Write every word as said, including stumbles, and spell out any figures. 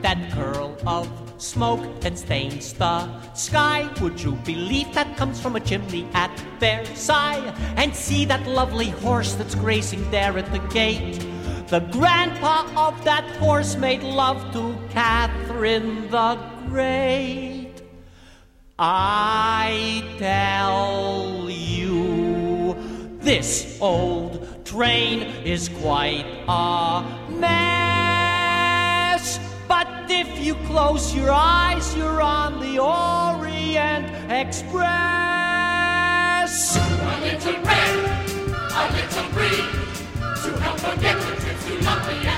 That curl of smoke that stains the sky. Would you believe that comes from a chimney at Versailles? And see that lovely horse that's grazing there at the gate. The grandpa of that horse made love to Catherine the Great. I tell you, this old train is quite a mess. But if you close your eyes, you're on the Orient Express. A little red, a little green, to help forget the trips to London.